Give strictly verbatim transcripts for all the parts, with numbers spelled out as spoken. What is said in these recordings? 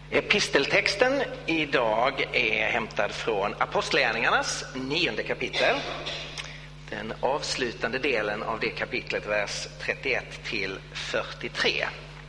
Episteltexten idag är hämtad från Apostlagärningarnas nionde kapitel. Den avslutande delen av det kapitlet, vers trettioett till fyrtiotre.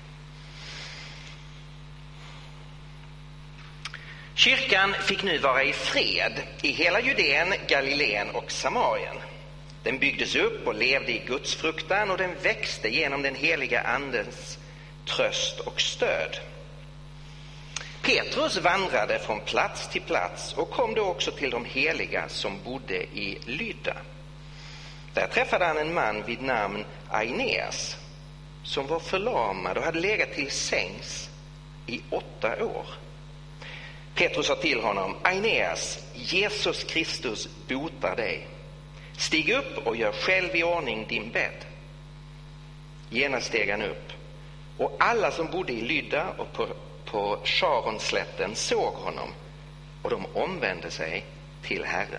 Kyrkan fick nu vara i fred i hela Judeen, Galileen och Samarien. Den byggdes upp och levde i Guds fruktan, och den växte genom den heliga andens tröst och stöd. Petrus vandrade från plats till plats och kom då också till de heliga som bodde i Lydda. Där träffade han en man vid namn Aeneas som var förlamad och hade legat till sängs i åtta år. Petrus sa till honom: Aeneas, Jesus Kristus botar dig. Stig upp och gör själv i ordning din bädd. Genast steg han upp, och alla som bodde i Lydda och på på Sharonslätten såg honom, och de omvände sig till Herren.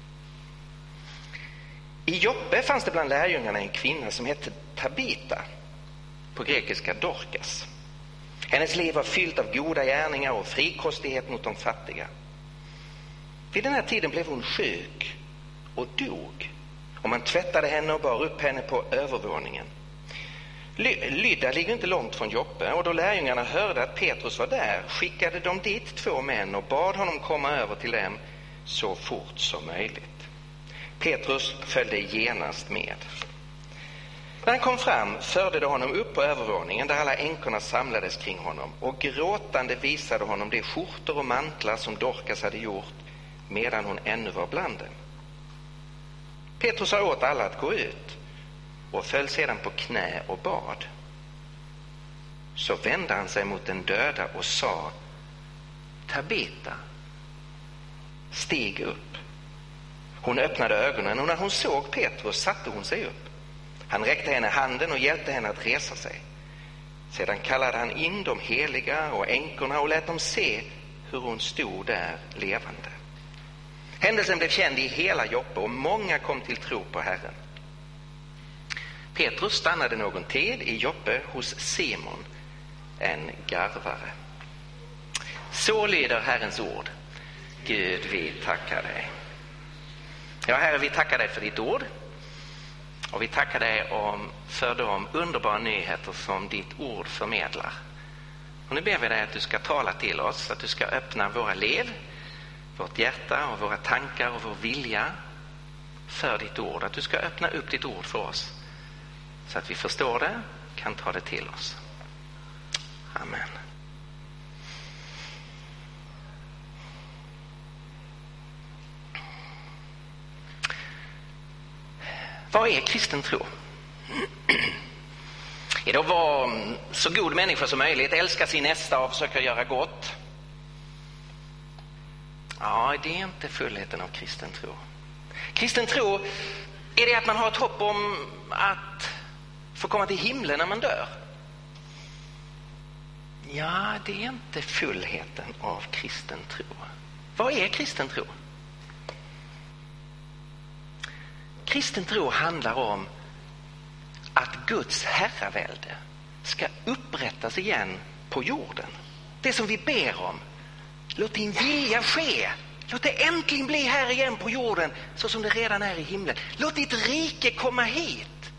I Joppe fanns det bland lärjungarna en kvinna som hette Tabita, på grekiska Dorcas. Hennes liv var fyllt av goda gärningar och frikostighet mot de fattiga. Vid den här tiden blev hon sjuk och dog, och man tvättade henne och bar upp henne på övervåningen. Lydda ligger inte långt från Joppe, och då lärjungarna hörde att Petrus var där skickade de dit två män och bad honom komma över till dem så fort som möjligt. Petrus följde genast med. När han kom fram förde de honom upp på övervåningen där alla änkorna samlades kring honom, och gråtande visade honom de skjortor och mantlar som Dorcas hade gjort medan hon ännu var bland dem. Petrus sa åt alla att gå ut och föll sedan på knä och bad. Så vände han sig mot den döda och sa: Tabita, stig upp. Hon öppnade ögonen, och när hon såg Petrus satte hon sig upp. Han räckte henne handen och hjälpte henne att resa sig. Sedan kallade han in de heliga och änkorna och lät dem se hur hon stod där levande. Händelsen blev känd i hela Joppe, och många kom till tro på Herren. Petrus stannade någon tid i Joppe hos Simon, en garvare. Så lyder Herrens ord. Gud, vi tackar dig. Ja, Herre, vi tackar dig för ditt ord. Och vi tackar dig om, för de underbara nyheter som ditt ord förmedlar. Och nu ber vi dig att du ska tala till oss, att du ska öppna våra liv, vårt hjärta och våra tankar och vår vilja för ditt ord. Att du ska öppna upp ditt ord för oss, så att vi förstår det, kan ta det till oss. Amen. Vad är kristen tro? Är det att vara så god människa som möjligt, älska sin nästa och försöka göra gott? Ja, det är inte fullheten av kristen tro. Kristen tro är det att man har ett hopp om att få komma till himlen när man dör. Ja, det är inte fullheten av kristen tro. Vad är kristen tro? Kristen tro handlar om att Guds herravälde ska upprättas igen på jorden. Det som vi ber om. Låt din vilja ske. Låt det äntligen bli här igen på jorden så som det redan är i himlen. Låt ditt rike komma hit.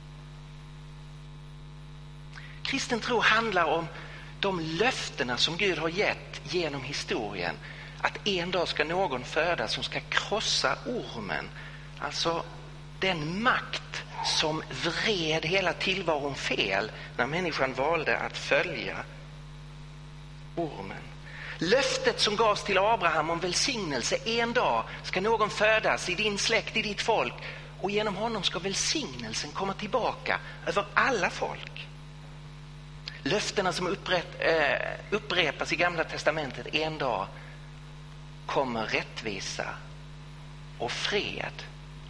Kristen tro handlar om de löftena som Gud har gett genom historien. Att en dag ska någon födas som ska krossa ormen. Alltså den makt som vred hela tillvaron fel när människan valde att följa ormen. Löftet som gavs till Abraham om välsignelse: en dag ska någon födas i din släkt, i ditt folk, och genom honom ska välsignelsen komma tillbaka över alla folk. Löftena som upprätt, äh, upprepas i Gamla testamentet: en dag kommer rättvisa och fred.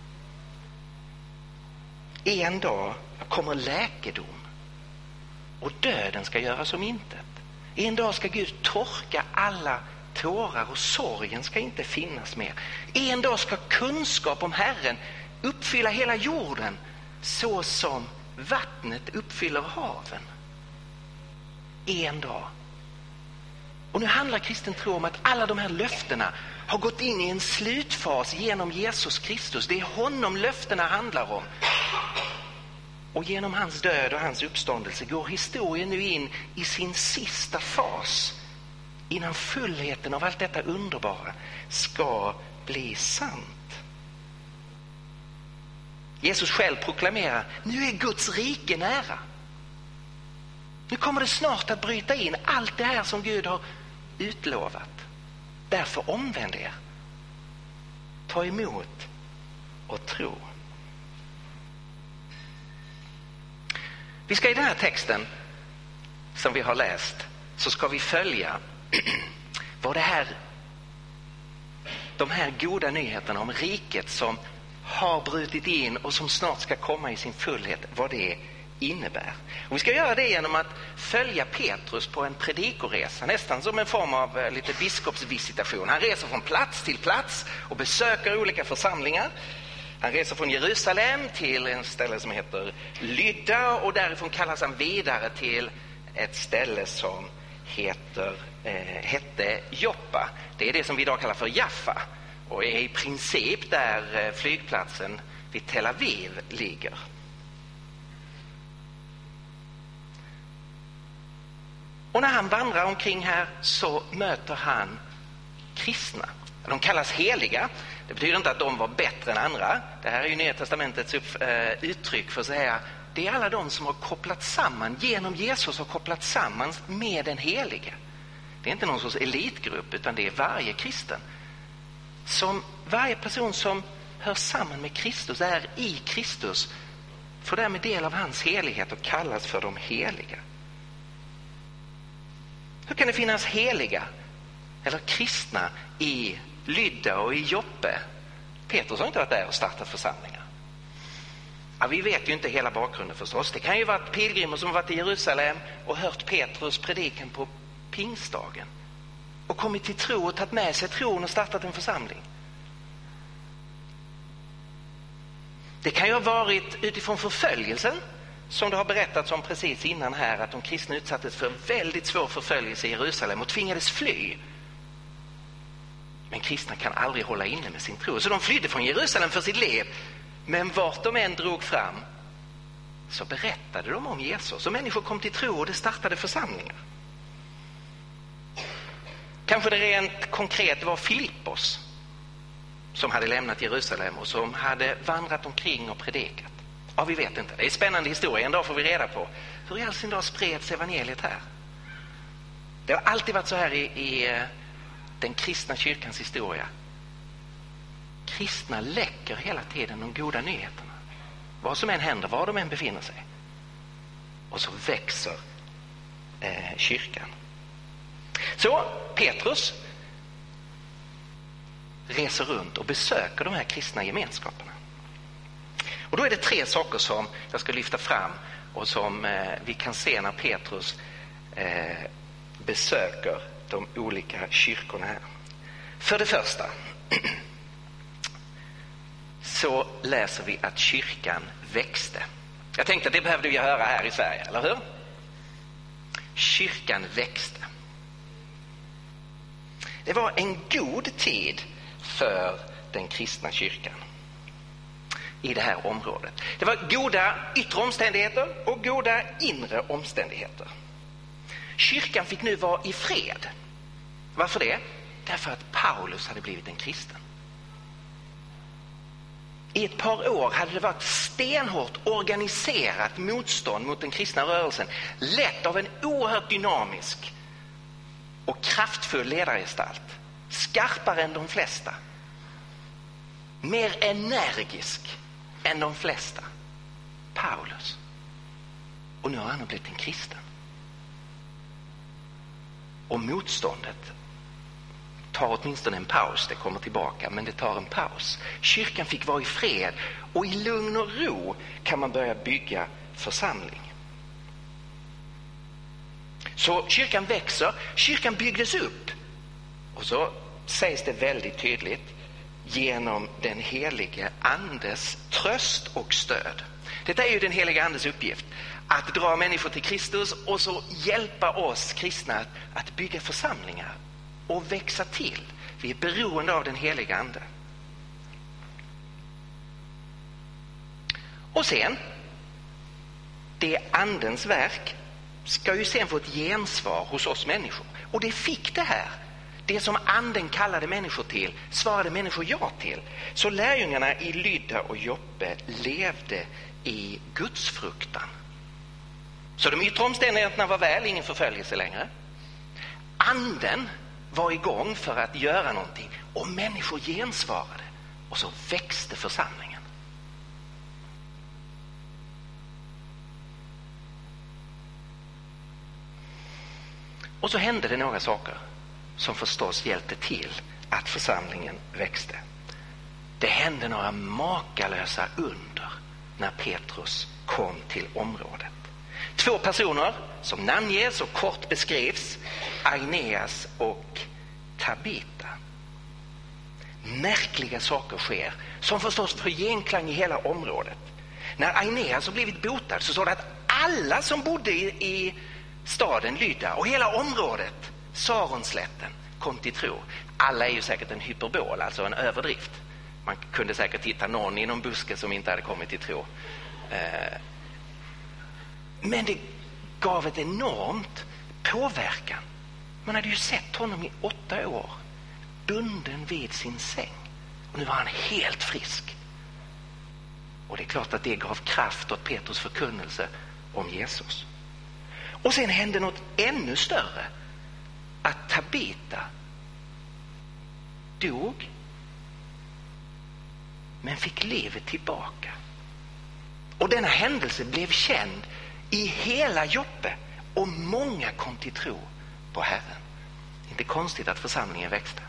En dag kommer läkedom och döden ska göras som intet. En dag ska Gud torka alla tårar och sorgen ska inte finnas mer. En dag ska kunskap om Herren uppfylla hela jorden så som vattnet uppfyller haven. En dag Och nu handlar kristen tro om att alla de här löftena har gått in i en slutfas genom Jesus Kristus. Det är honom löftena handlar om. Och genom hans död och hans uppståndelse går historien nu in i sin sista fas innan fullheten av allt detta underbara ska bli sant. Jesus själv proklamerar: nu är Guds rike nära. Nu kommer det snart att bryta in allt det här som Gud har utlovat. Därför omvänd er. Ta emot och tro. Vi ska i den här texten som vi har läst, så ska vi följa vad det här, de här goda nyheterna om riket som har brutit in och som snart ska komma i sin fullhet, vad det innebär. Och vi ska göra det genom att följa Petrus på en predikoresa, nästan som en form av lite biskopsvisitation. Han reser från plats till plats och besöker olika församlingar. Han reser från Jerusalem till en ställe som heter Lydda, och därifrån kallas han vidare till ett ställe som heter, eh, hette Joppa. Det är det som vi idag kallar för Jaffa och är i princip där flygplatsen vid Tel Aviv ligger. Och när han vandrar omkring här så möter han kristna. De kallas heliga. Det betyder inte att de var bättre än andra. Det här är ju Nya testamentets upp, äh, uttryck för att säga det är alla de som har kopplat samman, genom Jesus har kopplat samman med den helige. Det är inte någon sorts elitgrupp, utan det är varje kristen. Som varje person som hör samman med Kristus, är i Kristus, får därmed del av hans helighet och kallas för de heliga. Hur kan det finnas heliga eller kristna i Lydda och i Joppe? Petrus har inte varit där och startat församlingar. Ja, vi vet ju inte hela bakgrunden förstås. Det kan ju vara pilgrimer som har varit i Jerusalem och hört Petrus predikan på pingstdagen och kommit till tro och tagit med sig tron och startat en församling. Det kan ju ha varit utifrån förföljelsen, som det har berättats om precis innan här, att de kristna utsattes för väldigt svår förföljelse i Jerusalem och tvingades fly. Men kristna kan aldrig hålla inne med sin tro. Så de flydde från Jerusalem för sitt liv. Men vart de än drog fram så berättade de om Jesus. Och människor kom till tro och det startade församlingar. Kanske det rent konkret var Filippos som hade lämnat Jerusalem och som hade vandrat omkring och predikat. Ja, vi vet inte. Det är en spännande historia. En dag får vi reda på hur i all sin dag spreds evangeliet här. Det har alltid varit så här i, i den kristna kyrkans historia. Kristna läcker hela tiden de goda nyheterna. Vad som än händer, var de än befinner sig. Och så växer eh, kyrkan. Så Petrus reser runt och besöker de här kristna gemenskaperna. Och då är det tre saker som jag ska lyfta fram och som eh, vi kan se när Petrus eh, besöker de olika kyrkorna här. För det första så läser vi att kyrkan växte. Jag tänkte att det behövde vi höra här i Sverige, eller hur? Kyrkan växte. Det var en god tid för den kristna kyrkan i det här området. Det var goda yttre omständigheter och goda inre omständigheter. Kyrkan fick nu vara i fred. Varför det? Därför att Paulus hade blivit en kristen. I ett par år hade det varit stenhårt organiserat motstånd mot den kristna rörelsen, lett av en oerhört dynamisk och kraftfull ledargestalt, skarpare än de flesta, mer energisk än de flesta, Paulus. Och nu har han blivit en kristen. Och motståndet tar åtminstone en paus, det kommer tillbaka, men det tar en paus. Kyrkan fick vara i fred och i lugn och ro kan man börja bygga församling. Så kyrkan växer, kyrkan byggdes upp. Och så sägs det väldigt tydligt, genom den helige andes tröst och stöd. Detta är ju den heliga andes uppgift. Att dra människor till Kristus och så hjälpa oss kristna att, att bygga församlingar och växa till. Vi är beroende av den heliga ande. Och sen, det andens verk ska ju sen få ett gensvar hos oss människor. Och det fick det här. Det som anden kallade människor till svarade människor ja till. Så lärjungarna i Lydda och Joppe levde i Guds fruktan. Så de yttre omständigheterna var väl, ingen förföljelse längre. Anden var igång för att göra någonting och människor gensvarade. Och så växte församlingen. Och så hände det några saker som förstås hjälpte till att församlingen växte. Det hände några makalösa under när Petrus kom till området. Två personer som namnges och kort beskrivs, Aeneas och Tabita. Märkliga saker sker som förstås får genklang i hela området. När Aeneas har blivit botad så står det att alla som bodde i, i staden Lydda och hela området, Saronslätten, kom till tro. Alla är ju säkert en hyperbol, alltså en överdrift. Man kunde säkert hitta någon i någon buske som inte hade kommit till tro. Men det gav ett enormt påverkan. Man hade ju sett honom i åtta år, bunden vid sin säng. Och nu var han helt frisk. Och det är klart att det gav kraft åt Petrus förkunnelse om Jesus. Och sen hände något ännu större. Att Tabita dog men fick livet tillbaka. Och denna händelse blev känd i hela Joppe och många kom till tro på Herren. Inte konstigt att församlingen växte.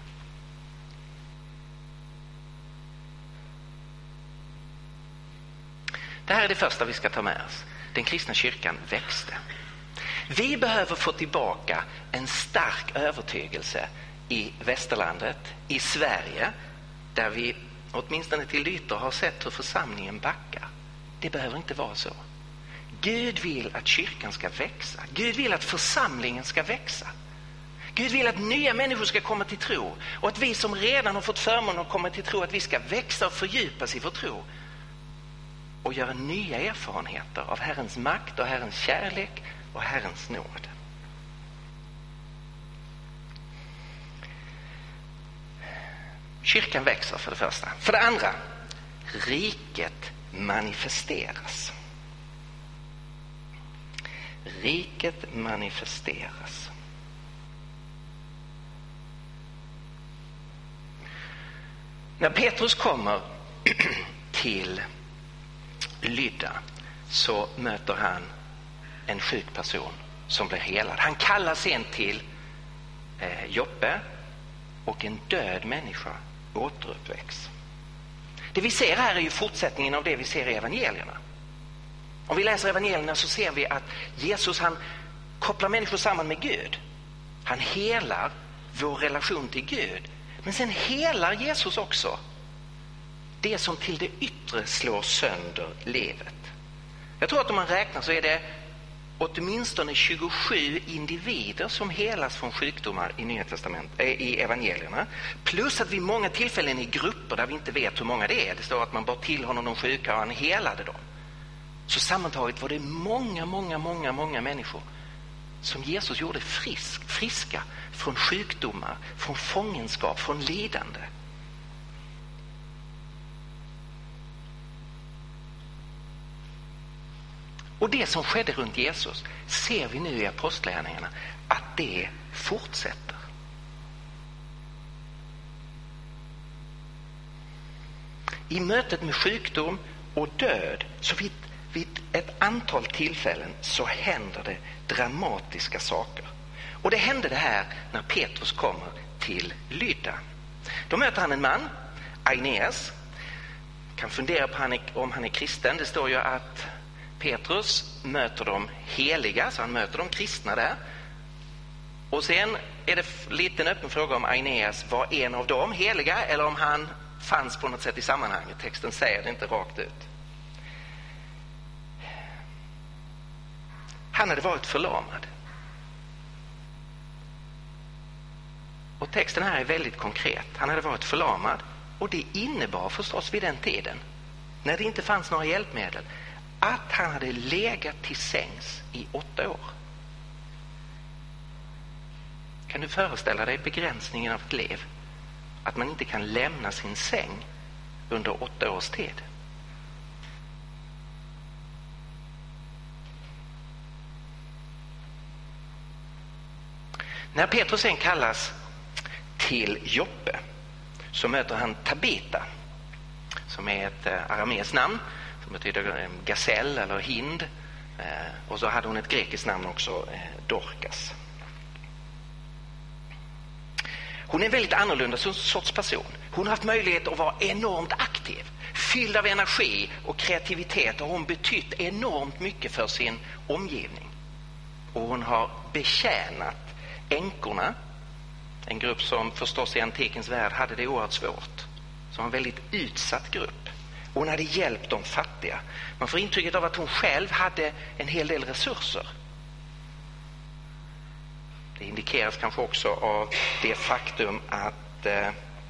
Det här är det första vi ska ta med oss. Den kristna kyrkan växte. Vi behöver få tillbaka en stark övertygelse i västerlandet, i Sverige, där vi åtminstone till ytor har sett hur församlingen backar. Det behöver inte vara så. Gud vill att kyrkan ska växa. Gud vill att församlingen ska växa. Gud vill att nya människor ska komma till tro. Och att vi som redan har fått förmånen att komma till tro, att vi ska växa och fördjupas i vår tro. Och göra nya erfarenheter av Herrens makt och Herrens kärlek och Herrens nåd. Kyrkan växer för det första. För det andra, riket manifesteras. Riket manifesteras. När Petrus kommer till Lydda så möter han en sjuk person som blir helad. Han kallar sen till eh, Joppe och en död människa återuppväcks. Det vi ser här är ju fortsättningen av det vi ser i evangelierna. Om vi läser evangelierna så ser vi att Jesus, han kopplar människor samman med Gud. Han helar vår relation till Gud. Men sen helar Jesus också det som till det yttre slår sönder livet. Jag tror att om man räknar så är det åtminstone tjugosju individer som helas från sjukdomar i Nya testamentet, i evangelierna. Plus att vid många tillfällen i grupper där vi inte vet hur många det är. Det står att man bara till honom de sjuka och han helade dem. Så sammantaget var det många, många, många, många människor som Jesus gjorde frisk, friska från sjukdomar, från fångenskap, från lidande. Och det som skedde runt Jesus ser vi nu i apostlagärningarna att det fortsätter. I mötet med sjukdom och död så vid, vid ett antal tillfällen så händer det dramatiska saker. Och det hände det här när Petrus kommer till Lydda. Då möter han en man, Aeneas. Kan fundera på om han är kristen. Det står ju att Petrus möter de heliga, så han möter de kristna där. Och sen är det lite en öppen fråga om Aeneas var en av dem heliga eller om han fanns på något sätt i sammanhanget. Texten säger det inte rakt ut. Han hade varit förlamad. Och texten här är väldigt konkret. Han hade varit förlamad, och det innebar förstås vid den tiden, när det inte fanns några hjälpmedel, att han hade legat till sängs i åtta år. Kan du föreställa dig begränsningen av ett liv? Att man inte kan lämna sin säng under åtta års tid. När Petrus sen kallas till Joppe så möter han Tabita, som är ett arameiskt namn som betyder gasell eller hind, och så hade hon ett grekiskt namn också, Dorcas. Hon är en väldigt annorlunda sorts person. Hon har haft möjlighet att vara enormt aktiv, fylld av energi och kreativitet, och hon betytt enormt mycket för sin omgivning. Och hon har betjänat änkorna, en grupp som förstås i antikens värld hade det oerhört svårt. Så en väldigt utsatt grupp. Och hon hade hjälpt de fattiga. Man får intrycket av att hon själv hade en hel del resurser. Det indikeras kanske också av det faktum att, eh,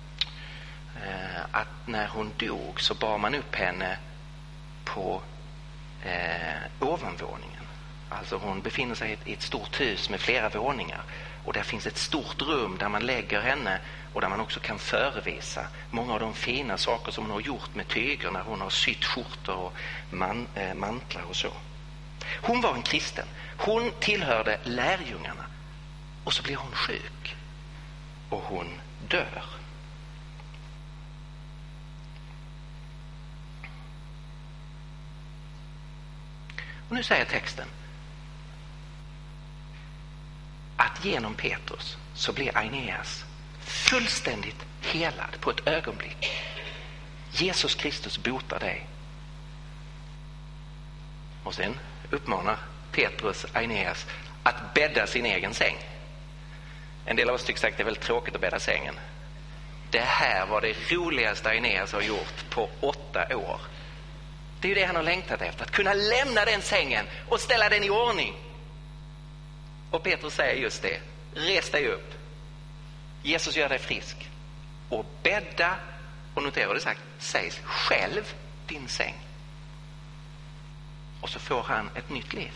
att när hon dog så bar man upp henne på eh, ovanvåningen. Alltså hon befinner sig i ett stort hus med flera våningar. Och där finns ett stort rum där man lägger henne, och där man också kan förevisa många av de fina saker som hon har gjort med tyger när hon har sytt skjortor och man, eh, mantlar och så. Hon var en kristen. Hon tillhörde lärjungarna. Och så blir hon sjuk. Och hon dör. Och nu säger texten att genom Petrus så blir Aeneas fullständigt helad på ett ögonblick. Jesus Kristus botar dig. Och sen uppmanar Petrus Aeneas att bädda sin egen säng. En del av oss tycker säkert det är väldigt tråkigt att bädda sängen. Det här var det roligaste Aeneas har gjort på åtta år. Det är ju det han har längtat efter. Att kunna lämna den sängen och ställa den i ordning. Och Petrus säger just det. Res dig upp. Jesus gör dig frisk. Och bädda, och notera vad det sagt, sägs själv din säng. Och så får han ett nytt liv.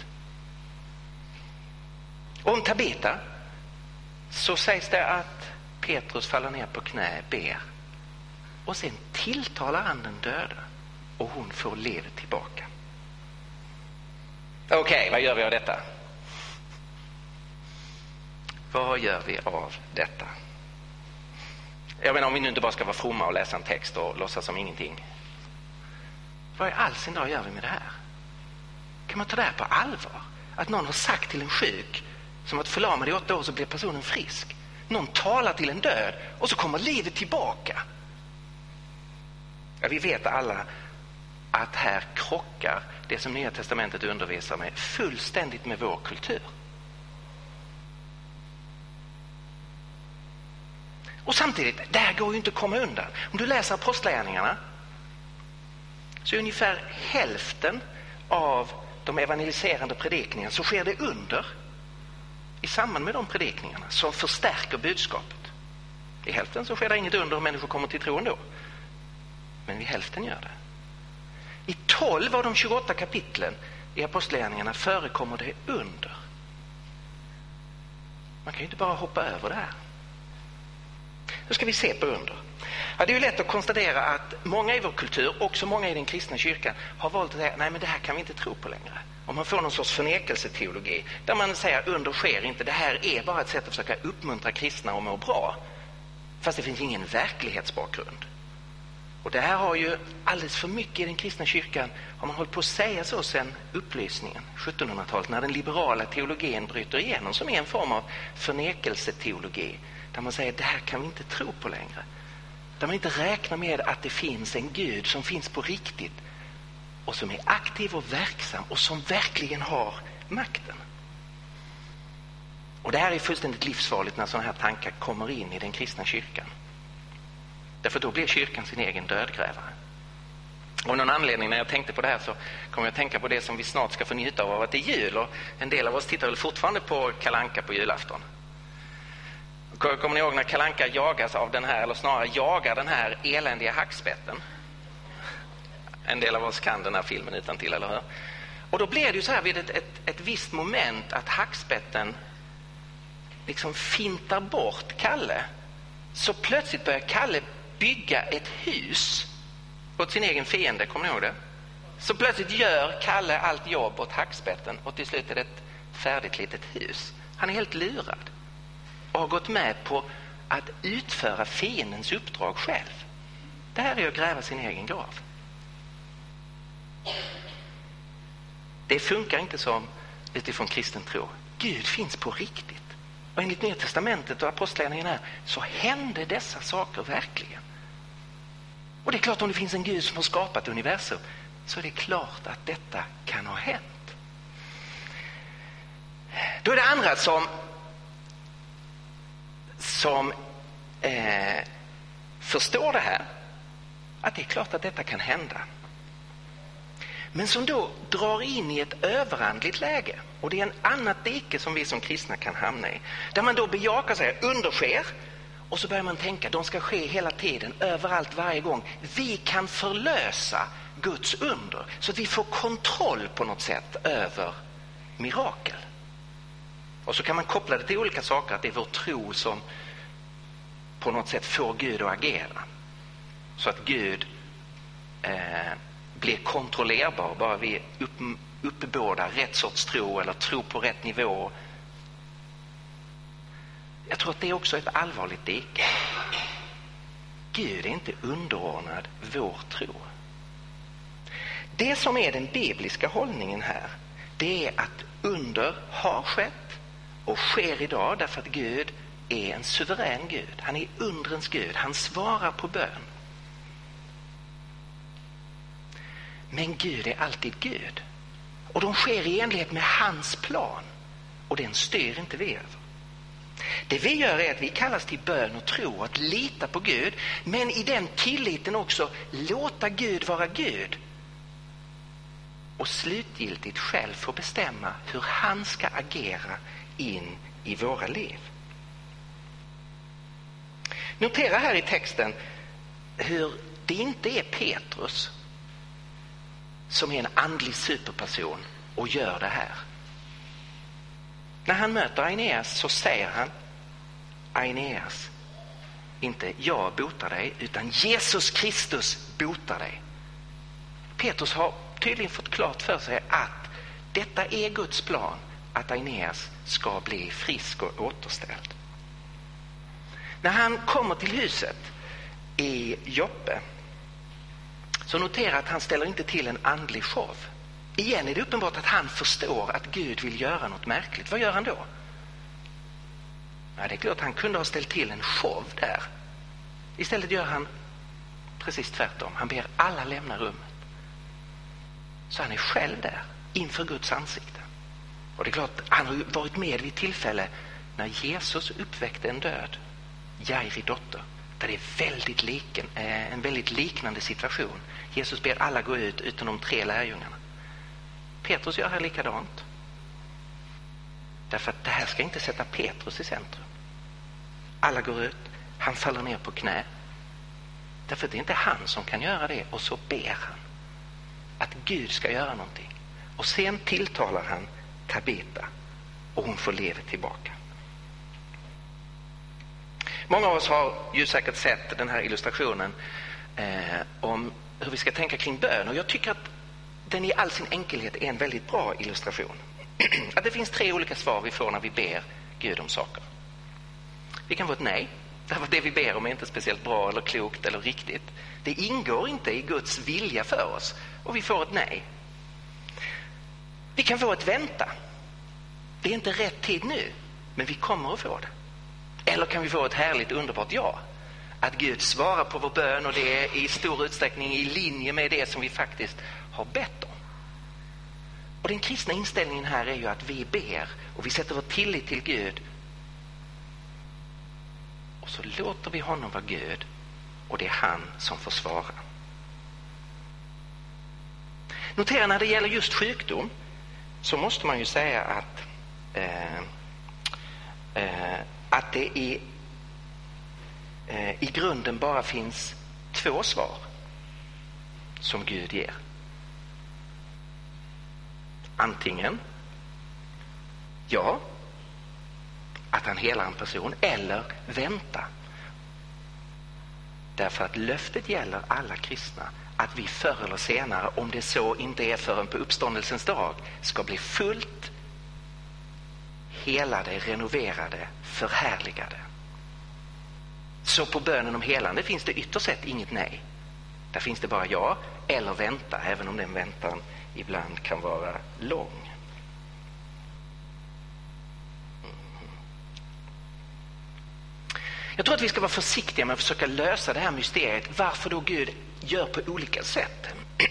Om Tabita så sägs det att Petrus faller ner på knä, ber. Och sen tilltalar han den döda. Och hon får livet tillbaka. Okej, okay, vad gör vi av detta? Vad gör vi av detta? Jag menar, om vi nu inte bara ska vara fromma och läsa en text och låtsas som ingenting. Vad i all sin dag gör vi med det här? Kan man ta det här på allvar? Att någon har sagt till en sjuk som varit förlamad i åtta år så blir personen frisk. Någon talar till en död och så kommer livet tillbaka. Ja, vi vet alla att här krockar det som Nya testamentet undervisar med fullständigt med vår kultur. Och samtidigt, det här går ju inte att komma undan. Om du läser apostlagärningarna så är ungefär hälften av de evangeliserande predikningarna så sker det under i samband med de predikningarna som förstärker budskapet. I hälften så sker det inget under och människor kommer till tro ändå. Men vid hälften gör det. I tolv av de tjugoåtta kapitlen i apostlagärningarna förekommer det under. Man kan ju inte bara hoppa över det här. Då ska vi se på under. Ja, det är ju lätt att konstatera att många i vår kultur, också många i den kristna kyrkan, har valt att säga nej, men det här kan vi inte tro på längre. Om man får någon sorts förnekelseteologi där man säger under sker inte, det här är bara ett sätt att försöka uppmuntra kristna att må bra. Fast det finns ingen verklighetsbakgrund. Och det här har ju alldeles för mycket i den kristna kyrkan, har man hållit på att säga så sedan upplysningen, sjuttonhundratalet, när den liberala teologin bryter igenom, som är en form av förnekelseteologi. Där man säger, det här kan vi inte tro på längre. Där man inte räknar med att det finns en Gud som finns på riktigt. Och som är aktiv och verksam och som verkligen har makten. Och det här är fullständigt livsfarligt när sådana här tankar kommer in i den kristna kyrkan. Därför då blir kyrkan sin egen dödgrävare. Och av någon anledning när jag tänkte på det här så kom jag att tänka på det som vi snart ska få njuta av att det är jul. Och en del av oss tittar väl fortfarande på Kalle Anka på julafton. Kommer ni ihåg när Kalle Anka jagas av den här, eller snarare jagar den här eländiga hackspetten? En del av oss kan den här filmen utan till, eller hur? Och då blir det ju så här vid ett, ett, ett visst moment att hackspetten liksom fintar bort Kalle. Så plötsligt börjar Kalle bygga ett hus åt sin egen fiende, kommer ni ihåg det? Så plötsligt gör Kalle allt jobb åt hackspetten och till slut är det ett färdigt litet hus. Han är helt lurad och har gått med på att utföra fiendens uppdrag själv. Det här är att gräva sin egen grav. Det funkar inte som utifrån kristen tro. Gud finns på riktigt. Och enligt Nya testamentet och apostlagärningarna här så hände dessa saker verkligen. Och det är klart, om det finns en Gud som har skapat universum så är det klart att detta kan ha hänt. Då är det andra som som eh, förstår det här, att det är klart att detta kan hända. Men som då drar in i ett överandligt läge. Och det är en annat dike som vi som kristna kan hamna i. Där man då bejakar sig, undersker. Och så börjar man tänka, de ska ske hela tiden, överallt, varje gång. Vi kan förlösa Guds under. Så att vi får kontroll på något sätt över mirakel. Och så kan man koppla det till olika saker. Att det är vår tro som på något sätt får Gud att agera. Så att Gud eh, blir kontrollerbar. Bara vi upp, uppbådar rätt sorts tro eller tro på rätt nivå. Jag tror att det är också ett allvarligt dike. Gud är inte underordnad vår tro. Det som är den bibliska hållningen här, det är att under har skett och sker idag därför att Gud är en suverän Gud. Han är undrens Gud. Han svarar på bön. Men Gud är alltid Gud. Och de sker i enlighet med hans plan. Och den styr inte vi över. Det vi gör är att vi kallas till bön och tro, att lita på Gud. Men i den tilliten också låta Gud vara Gud. Och slutgiltigt själv få bestämma hur han ska agera in i våra liv. Notera här i texten hur det inte är Petrus som är en andlig superperson och gör det här. När han möter Aeneas så säger han, Aeneas, inte jag botar dig utan Jesus Kristus botar dig. Petrus har tydligen fått klart för sig att detta är Guds plan, att Aeneas ska bli frisk och återställd. När han kommer till huset i Joppe så notera att han ställer inte till en andlig show. Igen är det uppenbart att han förstår att Gud vill göra något märkligt. Vad gör han då? Ja, det är klart att han kunde ha ställt till en show där. Istället gör han precis tvärtom. Han ber alla lämna rummet. Så han är själv där inför Guds ansikte. Och det är klart att han har varit med vid tillfälle när Jesus uppväckte en död, Jairi dotter. Där det är väldigt liken, en väldigt liknande situation. Jesus ber alla gå ut utan de tre lärjungarna. Petrus gör här likadant. Därför att det här ska inte sätta Petrus i centrum. Alla går ut, han faller ner på knä. Därför att det är inte han som kan göra det. Och så ber han att Gud ska göra någonting. Och sen tilltalar han Tabita och hon får livet tillbaka. Många av oss har ju säkert sett den här illustrationen eh, om hur vi ska tänka kring bön. Och jag tycker att den i all sin enkelhet är en väldigt bra illustration. Att det finns tre olika svar vi får när vi ber Gud om saker. Vi kan få ett nej, därför att det vi ber om är inte speciellt bra eller klokt eller riktigt. Det ingår inte i Guds vilja för oss och vi får ett nej. Vi kan få ett vänta. Det är inte rätt tid nu, men vi kommer att få det. Eller kan vi få ett härligt underbart ja. Att Gud svarar på vår bön och det är i stor utsträckning i linje med det som vi faktiskt har bett om. Och den kristna inställningen här är ju att vi ber och vi sätter vår tillit till Gud. Och så låter vi honom vara Gud och det är han som får svara. Notera, när det gäller just sjukdom så måste man ju säga att, eh, eh, att det i, eh, i grunden bara finns två svar som Gud ger. Antingen ja, att han helar en person, eller vänta. Därför att löftet gäller alla kristna att vi förr eller senare, om det så inte är förrän på uppståndelsens dag, ska bli fullt helade, renoverade, förhärligade. Så på bönen om helande finns det ytterst sett inget nej. Där finns det bara ja eller vänta, även om den väntan ibland kan vara lång. Jag tror att vi ska vara försiktiga med att försöka lösa det här mysteriet. Varför då Gud gör på olika sätt.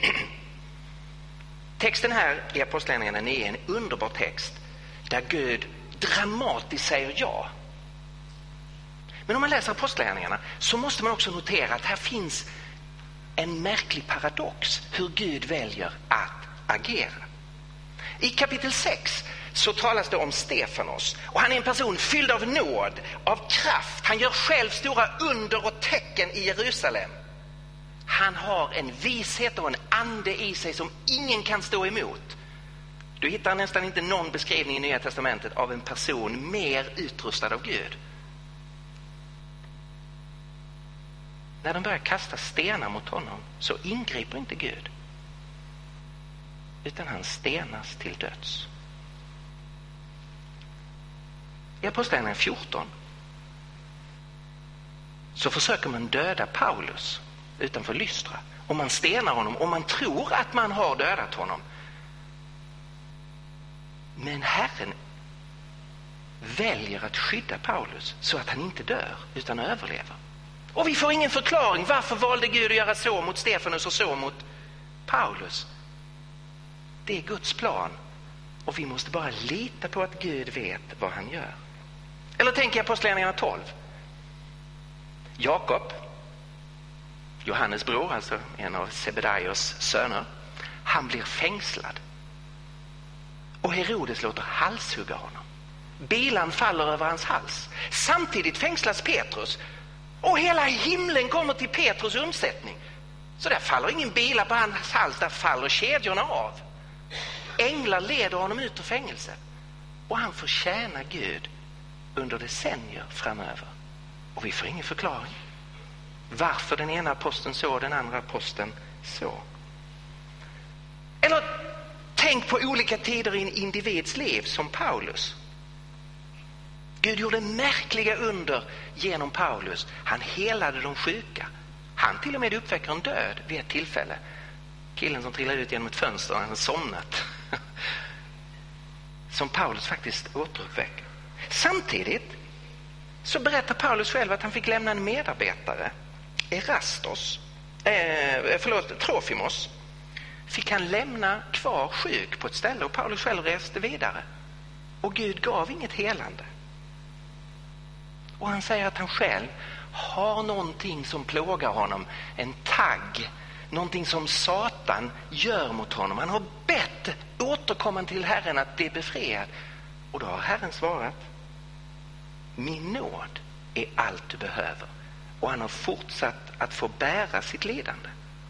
Texten här i Apostlagärningarna nio är en underbar text där Gud dramatiskt säger ja. Men om man läser Apostlagärningarna så måste man också notera att här finns en märklig paradox hur Gud väljer att agera. I kapitel sex så talas det om Stefanos, och han är en person fylld av nåd, av kraft. Han gör själv stora under och tecken i Jerusalem. Han har en vishet och en ande i sig som ingen kan stå emot. Du hittar nästan inte någon beskrivning i Nya testamentet av en person mer utrustad av Gud. När de börjar kasta stenar mot honom så ingriper inte Gud, utan han stenas till döds. I Apostlagärningarna fjorton så försöker man döda Paulus utanför Lystra, och man stenar honom och man tror att man har dödat honom. Men Herren väljer att skydda Paulus så att han inte dör utan överlever. Och vi får ingen förklaring. Varför valde Gud att göra så mot Stefanus och så mot Paulus? Det är Guds plan, och vi måste bara lita på att Gud vet vad han gör. Eller tänk i Apostlagärningarna tolv. Jakob, Johannes bror, alltså en av Sebedaios söner, han blir fängslad. Och Herodes låter halshugga honom. Bilan faller över hans hals. Samtidigt fängslas Petrus. Och hela himlen kommer till Petrus undsättning. Så där faller ingen bila på hans hals, där faller kedjorna av. Änglar leder honom ut ur fängelset. Och han får tjäna Gud under decennier framöver. Och vi får ingen förklaring. Varför den ena aposteln så, den andra aposteln så. Eller tänk på olika tider i en individs liv, som Paulus. Gud gjorde märkliga under genom Paulus. Han helade de sjuka. Han till och med uppväcker en död vid ett tillfälle. Killen som trillade ut genom ett fönster, han hade somnat. Som Paulus faktiskt återuppväcker. Samtidigt så berättar Paulus själv att han fick lämna en medarbetare, Erastos, eh, förlåt, Trofimos. Fick han lämna kvar sjuk på ett ställe, och Paulus själv reste vidare. Och Gud gav inget helande. Och han säger att han själv har någonting som plågar honom, en tagg, någonting som Satan gör mot honom. Han har bett återkomma till Herren att det är befriad. Och då har Herren svarat: min nåd är allt du behöver. Och han har fortsatt att få bära sitt lidande.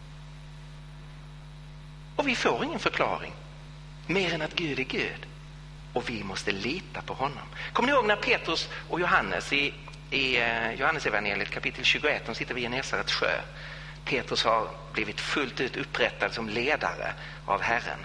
Och vi får ingen förklaring mer än att Gud är Gud, och vi måste lita på honom. Kommer ni ihåg när Petrus och Johannes i, i Johannes evangeliet kapitel tjugoett, de sitter vid Genesarets sjö. Petrus har blivit fullt ut upprättad som ledare av Herren.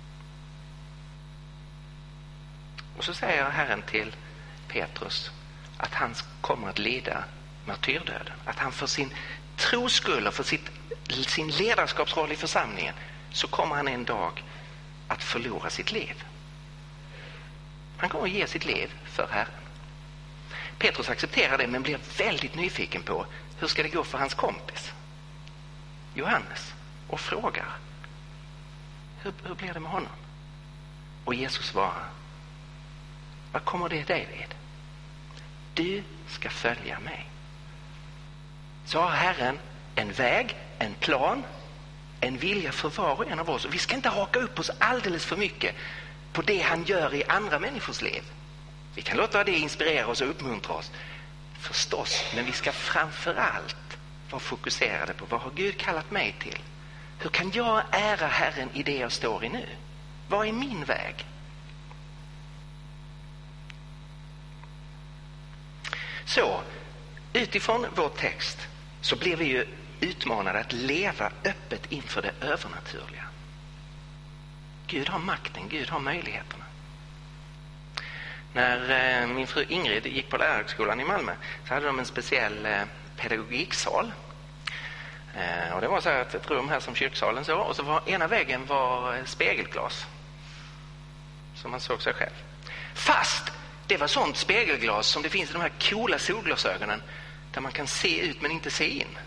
Och så säger Herren till Petrus att han kommer att lida martyrdöden. Att han för sin tros skull och för sitt, sin ledarskapsroll i församlingen, så kommer han en dag att förlora sitt liv. Han kommer att ge sitt liv för Herren. Petrus accepterar det, men blir väldigt nyfiken på hur ska det gå för hans kompis Johannes, och frågar: hur, hur blir det med honom? Och Jesus svarar: vad kommer det dig vid? Du ska följa mig. Så har Herren en väg, en plan, en vilja för var och en av oss. Och vi ska inte haka upp oss alldeles för mycket på det han gör i andra människors liv. Vi kan låta det inspirera oss och uppmuntra oss, förstås. Men vi ska framför allt vara fokuserade på vad har Gud kallat mig till? Hur kan jag ära Herren i det jag står i nu? Vad är min väg? Så, utifrån vår text så blir vi ju utmanade att leva öppet inför det övernaturliga. Gud har makten, Gud har möjligheterna. När eh, min fru Ingrid gick på lärarhögskolan i Malmö så hade de en speciell eh, pedagogiksal. Eh, och det var så här ett rum här som kyrksalen så, och så var ena väggen var spegelglas. Så man såg sig själv. Fast det var sånt spegelglas som det finns i de här coola solglasögonen där man kan se ut men inte se in.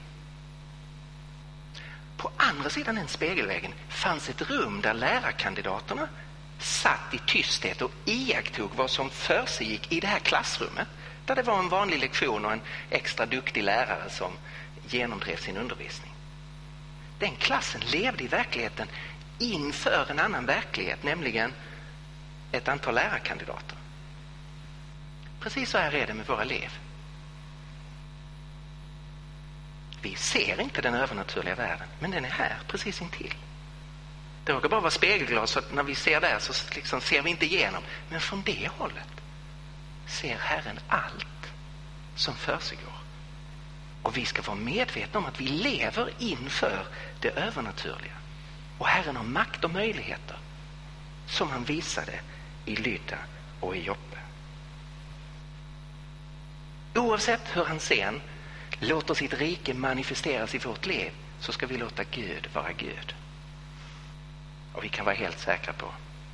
På andra sidan den spegelväggen fanns ett rum där lärarkandidaterna satt i tysthet och iakttog vad som försiggick i det här klassrummet. Där det var en vanlig lektion och en extra duktig lärare som genomdrev sin undervisning. Den klassen levde i verkligheten inför en annan verklighet, nämligen ett antal lärarkandidater. Precis så här är det med våra liv. Vi ser inte den övernaturliga världen, men den är här, precis intill. Det råkar bara vara spegelglas så att när vi ser där så liksom ser vi inte igenom. Men från det hållet ser Herren allt som försiggår. Och vi ska vara medvetna om att vi lever inför det övernaturliga. Och Herren har makt och möjligheter som han visade i Lydda och i Joppe. Oavsett hur han sen låter sitt rike manifesteras i vårt liv så ska vi låta Gud vara Gud. Och vi kan vara helt säkra på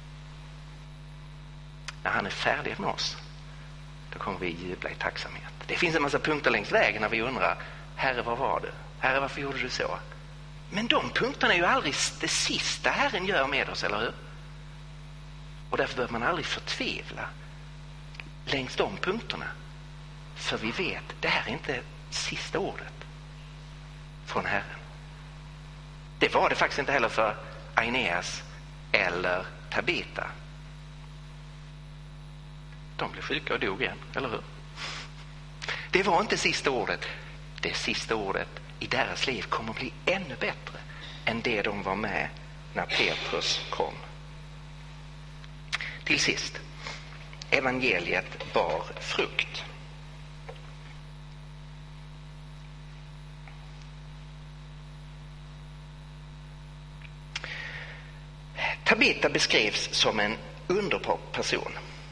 när han är färdig med oss, då kommer vi jubla i tacksamhet. Det finns en massa punkter längs vägen när vi undrar: Herre, vad var du? Herre, varför gjorde du så? Men de punkterna är ju aldrig det sista Herren gör med oss, eller hur? Och därför behöver man aldrig förtvivla längs de punkterna. För vi vet, det här är inte sista ordet från Herren. Det var det faktiskt inte heller för Aeneas eller Tabita. De blev sjuka och dog igen, eller hur? Det var inte sista ordet. Det sista ordet i deras liv kommer att bli ännu bättre än det de var med när Petrus kom. Till sist, evangeliet bar frukt. Tabita beskrivs som en underbar person.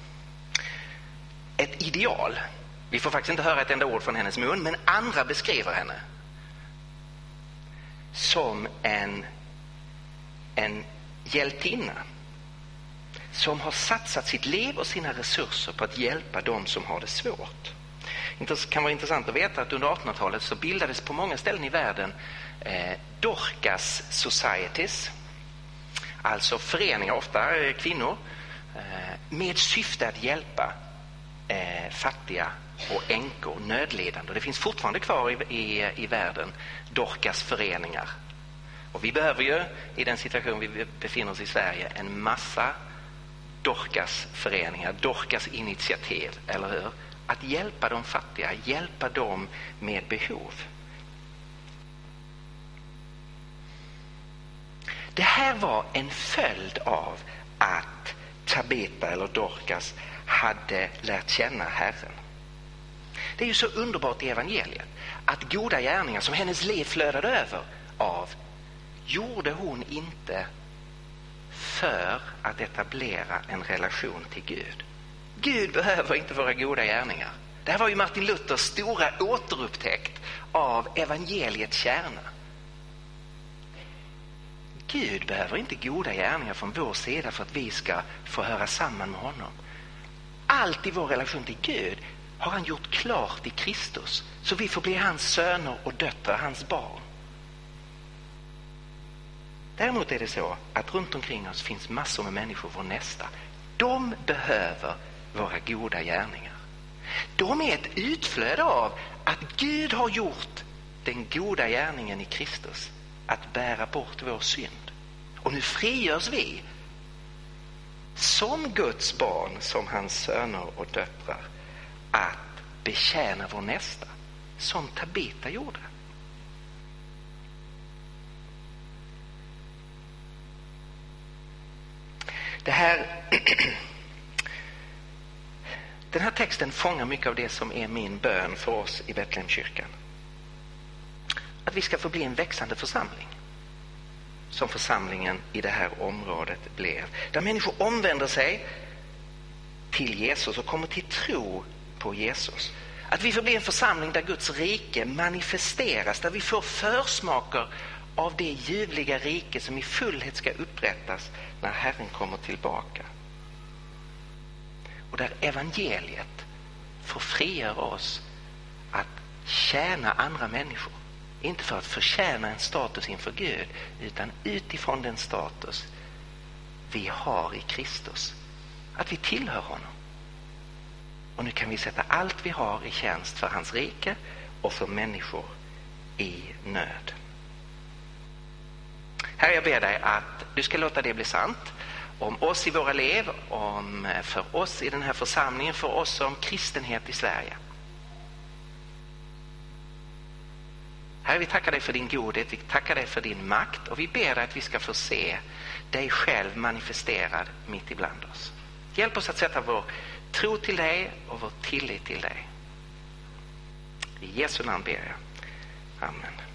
Ett ideal. Vi får faktiskt inte höra ett enda ord från hennes mun, men andra beskriver henne som en, en hjältinna som har satsat sitt liv och sina resurser på att hjälpa dem som har det svårt. Det kan vara intressant att veta att under artonhundratalet så bildades på många ställen i världen eh, Dorcas Societies, alltså föreningar, ofta eh, kvinnor, eh, med syfte att hjälpa eh, fattiga och änkor, nödlidande. Och det finns fortfarande kvar i, i, i världen Dorcas föreningar. Och vi behöver ju i den situation vi befinner oss i Sverige en massa Dorcas föreningar, Dorcas initiativ, eller hur? Att hjälpa de fattiga, hjälpa dem med behov. Det här var en följd av att Tabita eller Dorcas hade lärt känna Herren. Det är ju så underbart i evangeliet att goda gärningar som hennes liv flödade över av gjorde hon inte för att etablera en relation till Gud. Gud behöver inte våra goda gärningar. Det här var ju Martin Luthers stora återupptäckt av evangeliets kärna. Gud behöver inte goda gärningar från vår sida för att vi ska få höra samman med honom. Allt i vår relation till Gud har han gjort klart i Kristus, så vi får bli hans söner och döttrar, hans barn. Däremot är det så att runt omkring oss finns massor med människor, vår nästa. De behöver våra goda gärningar. De är ett utflöde av att Gud har gjort den goda gärningen i Kristus att bära bort vår synd. Och nu frigörs vi som Guds barn, som hans söner och döttrar, att betjäna vår nästa, som Tabita gjorde. Det här, den här texten fångar mycket av det som är min bön för oss i Betlehemskyrkan. Att vi ska få bli en växande församling, som församlingen i det här området blev. Där människor omvänder sig till Jesus och kommer till tro på Jesus. Att vi får bli en församling där Guds rike manifesteras, där vi får försmaker av det ljuvliga rike som i fullhet ska upprättas när Herren kommer tillbaka. Och där evangeliet får frigöra oss att tjäna andra människor. Inte för att förtjäna en status inför Gud, utan utifrån den status vi har i Kristus. Att vi tillhör honom. Och nu kan vi sätta allt vi har i tjänst för hans rike och för människor i nöd. Herre, jag ber dig att du ska låta det bli sant om oss i våra liv, om för oss i den här församlingen, för oss som kristenhet i Sverige. Herre, vi tackar dig för din godhet, vi tackar dig för din makt och vi ber dig att vi ska få se dig själv manifesterad mitt ibland oss. Hjälp oss att sätta vår tro till dig och vår tillit till dig. I Jesu namn ber jag. Amen.